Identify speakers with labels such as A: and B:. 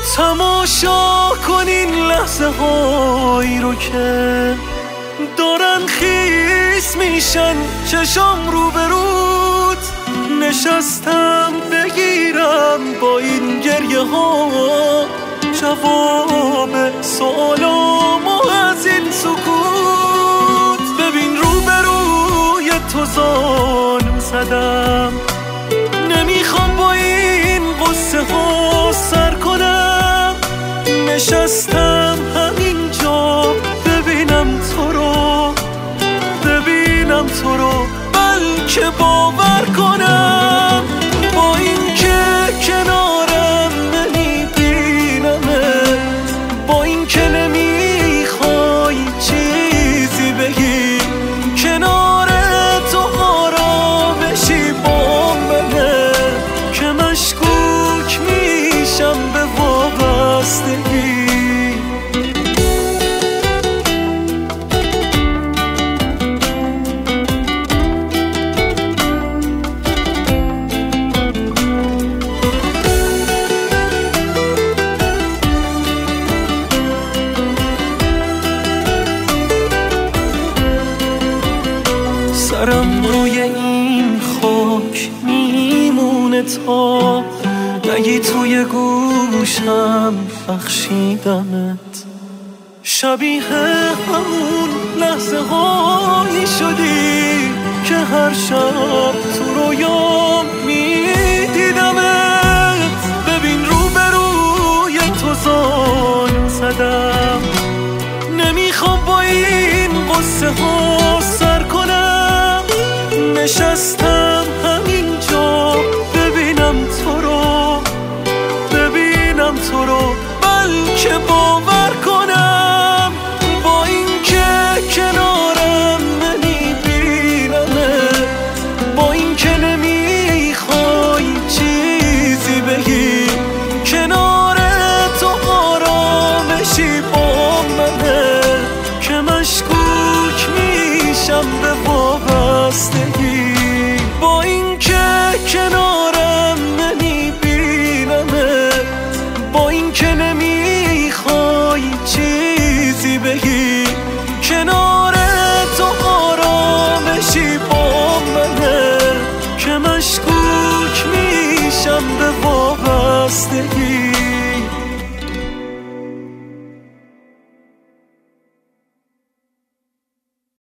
A: تماشا کن این لحظه هایی رو که دارن خیس میشن چشام رو به رود. نشستم بگیرم با این گریه ها جواب سوالامو از این سکوت. ببین رو به روی تو زانو زدم، نمیخوام با این قصه ها سر کنم. نشستم همینجا ببینم تو رو بلکه باور کنم. با این که کنارم نمیبینمت، با این که نمیخوای چیزی بگی، کنار تو آرامشی با منه که مشکوک میشم به وابستگی. سرم روی این خاک میمونه تا نگی توی گوشم بخشیدمت. شبیه همون لحظه هایی شدی که هر شب تو رویام میدیدمت. ببین رو به روی تو زانو زدم، نمیخوام با این قصه ها سر کنم. نشستم همینجا ببینم تو رو بلکه با